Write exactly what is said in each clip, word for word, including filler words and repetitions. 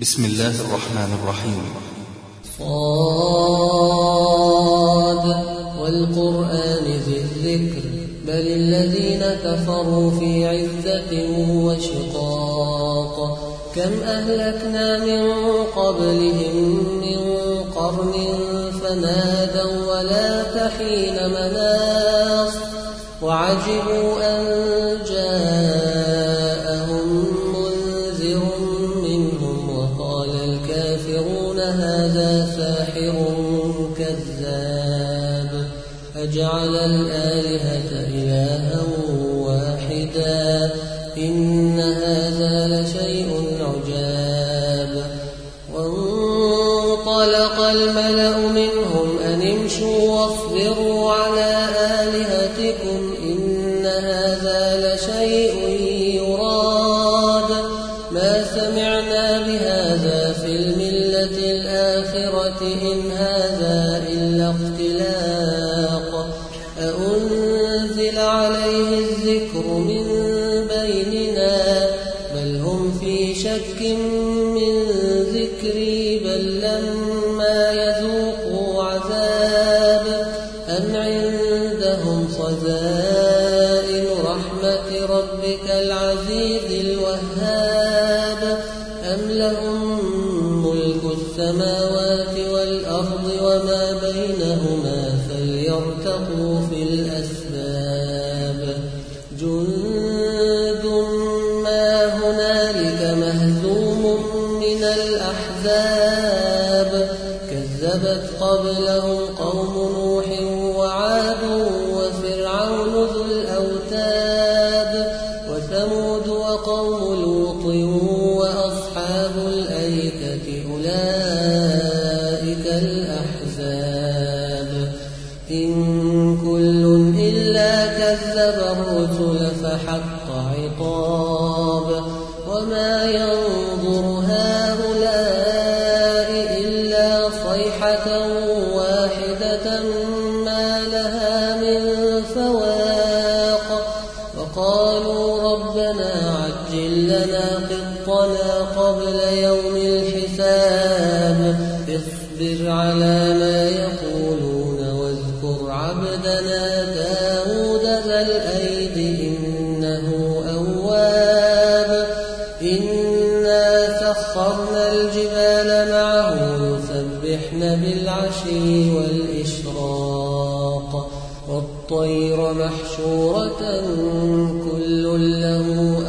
بسم الله الرحمن الرحيم. صاد والقرآن ذي الذكر بل الذين كفروا في عزة وشقاق كم أهلكنا من قبلهم من قرن فنادوا ولا تحين مناص وعجبوا أن جاءهم منذر منهم وقال الكافرون هذا ساحر كذاب أجعل الآلهة إلها واحدا إن هذا لشيء عجاب وانطلق الملأ منهم أن امشوا واصبروا على آلهتكم إن هذا لشيء يراد ما سمعنا بهذا في الملة الآخرة إن هذا إلا اختلاق أأنزل عليه الذكر من بيننا بل هم في شك من ذكري بل لما يذوقوا عذاب أم عندهم خزائن رحمة ربك العزيز الوهاب أم لهم ملك السماوات والأرض وما بينهما فليرتقوا في الأسباب جند ما هنالك مهزوم من الأحزاب كذبت قبلهم قوم نوح وعاد وفرعون ذو الأوتاد وثمود وقوم لوط وأصحاب الأيكة أولئك الأحزاب إن كل إلا كذب الرسل فحق عقاب وما ينظر هؤلاء إلا صيحة واحدة ما لها من فواق وقالوا ربنا عجل لنا قطنا قبل يوم الحساب اصبر على ما يقولون واذكر عبدنا داود ذا الأيد إنه أواب إنا سخرنا الجبال معه يسبحن بالعشي والإشراق والطير محشورة كل له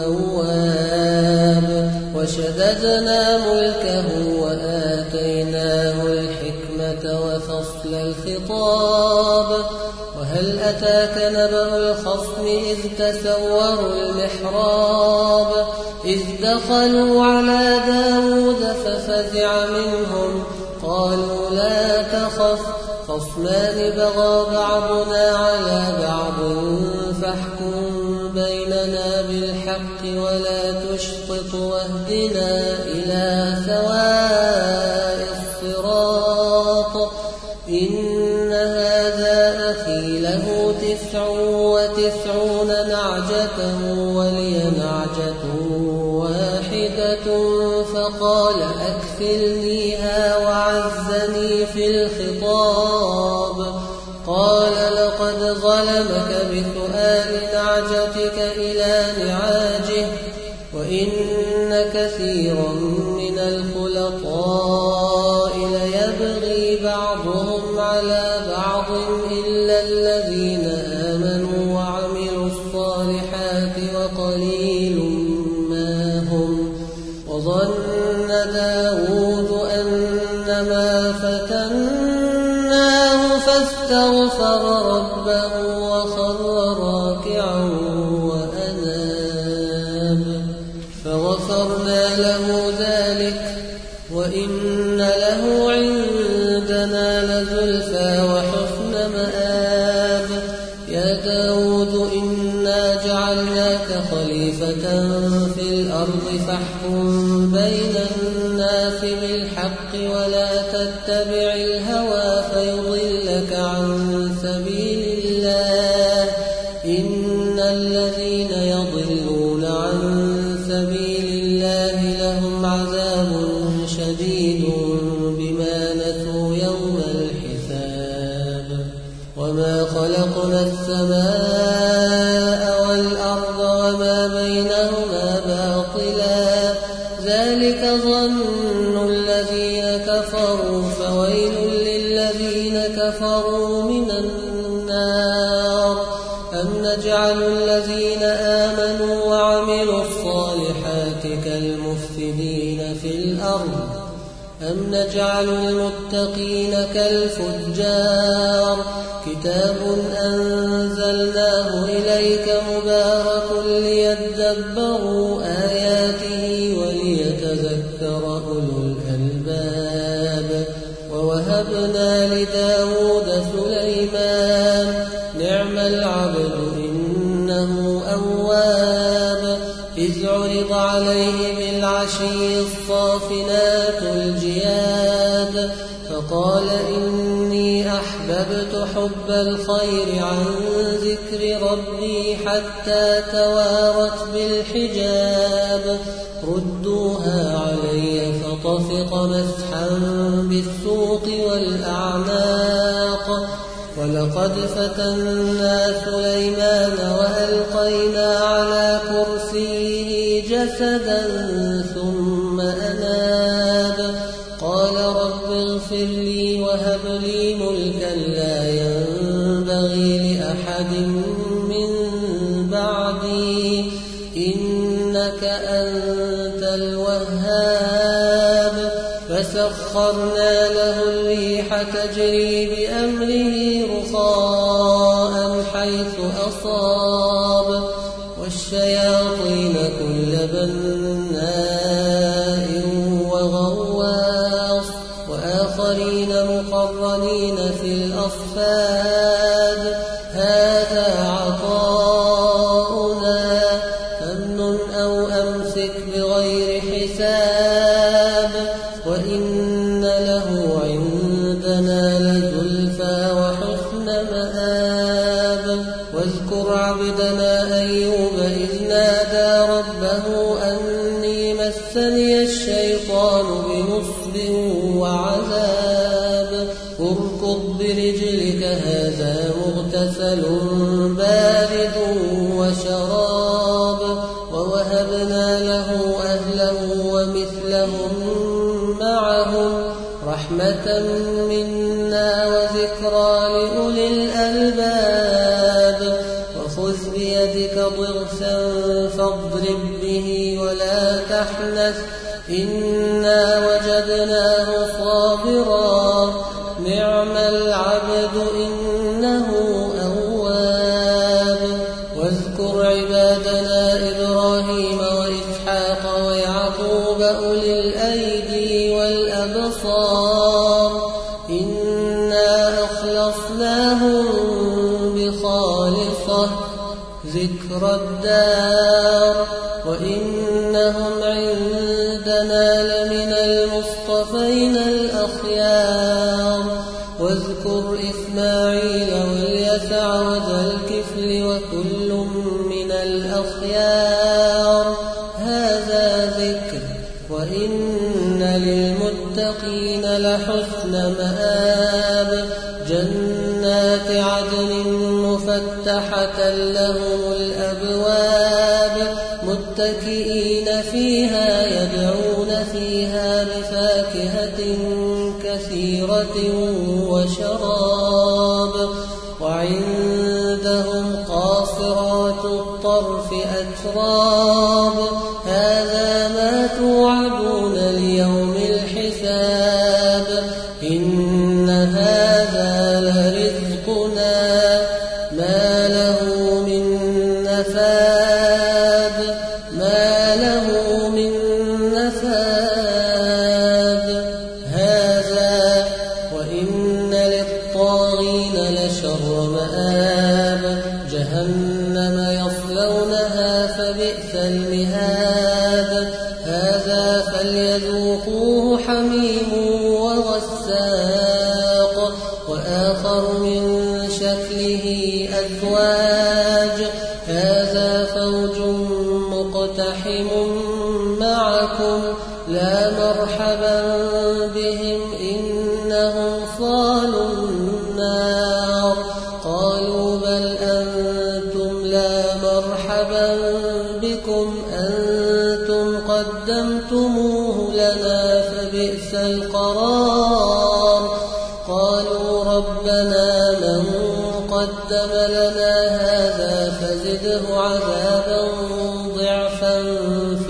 أواب وشددنا ملكه وآتيناه الحكمة وفصل الخطاب وهل أتاك نبأ الخصم إذ تسوروا المحراب إذ دخلوا على داود ففزع منهم قالوا لا تخف خصمان بغى بعضنا على بعض فاحكم بيننا بالحق ولا تشطط واهدنا إلى سواء الصراط إن هذا أخي له تسع وتسعون نعجة ولي نعجة واحدة فقال أكفلنيها وعزني في الخطاب قال لقد ظلمك بسؤال نعجتك إلى نعاجه وإن كثيرا من الخلطاء ليبغي بعضهم على بعض إلا الذين آمنوا وعملوا الصالحات وقليل ما هم وظن داود أنما فتناه فاستغفر ربه وخر راكعا وأناب فغفرنا له ذلك وإن له عندنا لزلفى وحسن مآب يا داود إنا جعلناك خليفة في الأرض فاحكم بين الناس بالحق ولا تتبع الهوى فيضلك عن سبيل الله إن الذين يضلون عن سبيل الله لهم عذاب شديد بما نسوا يوم الحساب وما خلقنا السماء والأرض وما بينهما باطلا ذلك ظن الذين كفروا فويل للذين كفروا من النار أم نجعل الذين آمنوا وعملوا الصالحات كالمفسدين في الأرض أم نجعل المتقين كالفجار كتاب أنزلناه إليك مبارك ليدبروا آياته وليتذكر أولو الألباب ووهبنا لداود سليمان نعم العبد إنه أواب إذ عرض عليه بالعشي الصافنات الجياد فقال إني أحببت حب الخير عن ذكر ربي حتى توارت بالحجاب ردوها علي فطفق مسحا بالسوق والأعناق ولقد فتنا سليمان وألقينا على كرسيه جسدا ثم أناب قال رب اغفر لي وهب لي ملكا لا ينبغي لأحد من بعدي إنك أنت الوهاب فسخرنا له الريح تجري بأمره رخاء حيث أصاب والشياطين كل بناء وغواص وآخرين مقرنين في الأصفاد هذا عطاؤنا فامنن أو أمسك بغير حساب وإن له عندنا لزلفى وحسن مآب واذكر عبدنا أيوب إذ نادى ربه أني مسني الشيطان بنصب وعذاب اركض برجلك هذا مغتسل بارد وشراب ووهبنا له أهله ومثلهم معهم رحمة منا وذكرى لأولي الألباب وخذ بيدك ضغثا فاضرب به ولا تحنث إنا وجدناه صابرا نعم العبد إنه أواب واذكر عبادنا إبراهيم وإسحاق ويعقوب أولي الأيدي والأبصار إنا أخلصناهم بخالصة ذكر الدار وإنهم عندنا لمن المصطفين الأخيار واذكر إسماعيل واليسع وذا الكفل وكل من الأخيار هذا ذكر وإن للمتقين لحسن مآب جنات عدن مفتحة لهم الأبواب متكئين فيها يدعون فيها بفاكهة كثيرة وشراب وعندهم قاصرات الطرف أتراب هذا ما توعدون ليوم الحساب إن هذا لرزقنا ما له من نفاد ما له من نفاد هذا وإن للطاغين لشر مآب جهنم يصلونها فبئس المهاد هذا فليذوقوه حميم وغساق وآخر من شكله أزواج هذا فوج مقتحم معكم لا مرحبا مرحبا بهم إنهم صالوا النار قالوا بل أنتم لا مرحبا بكم أنتم قدمتموه لنا فبئس القرار قالوا ربنا من قدم لنا هذا فزده عذابا ضعفا في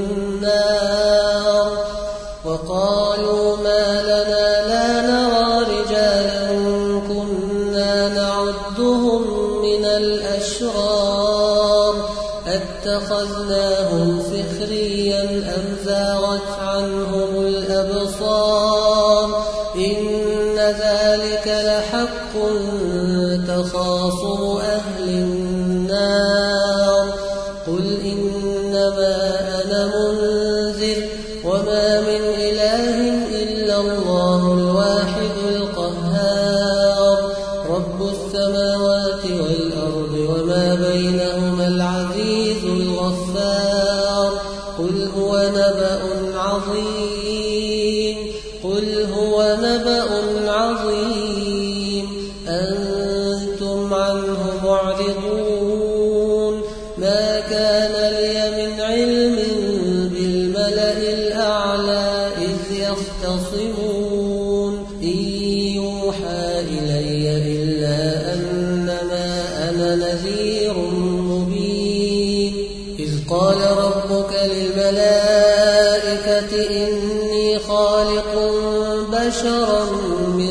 النار وقالوا ما لنا لا نرى رجالا كنا نعدهم من الأشرار اتخذناهم سخريا أم زاغت عنهم الأبصار إن ذلك لحق تخاصم أهل النار قل إنما أنا منذر وما من إله إلا الله الواحد القهار رب السماوات والأرض وما بينهما العزيز الغفار قل هو نبأ عظيم قل هو نبأ عظيم أنتم عنه معرضون ما كان لي من علم بالملأ الأعلى إذ يختصمون إن يوحى إلي إلا أنما أنا نذير مبين إذ قال ربك للملائكة إني خالق بشرا من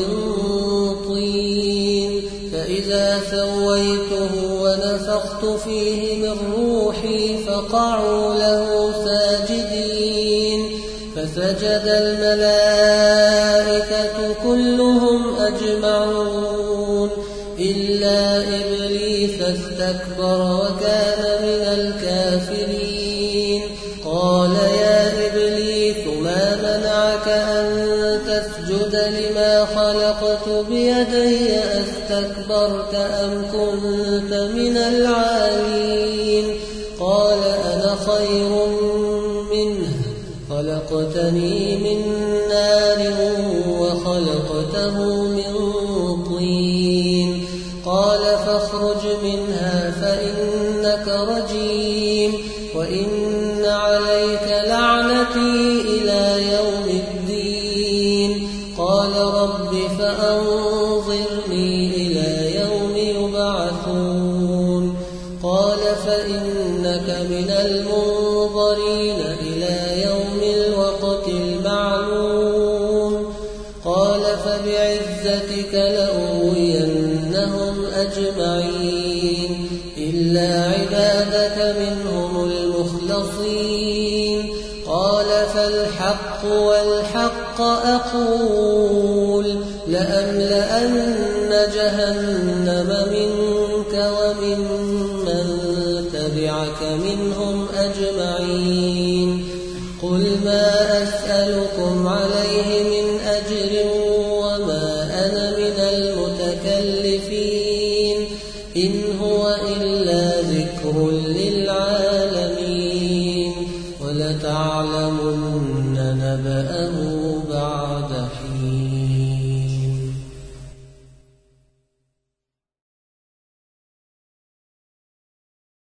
طين فإذا سويته ونفخت فيه من روحي فقعوا له ساجدين فسجد الملائكة كلهم أجمعون إلا إبليس استكبر وكان من الكافرين قال يا إبليس ما منعك أن تسجد لما خلقت بيدي أستكبرت أم كنت من العالين قال أنا خير منه خلقتني من نار وخلقته من طين قال فاخرج منها فإنك رجيم وإن عليك لعنتي إلى يوم الدين قال رب فأنظرني إلى يوم يبعثون قال فإنك من المنظرين إلى يوم الوقت المعلوم قال فبعزتك لأغوينهم أجمعين إلا عبادك منهم المخلصين قال فالحق والحق أقول لأملأن جهنم منك ومن من تبعك منهم أجمعين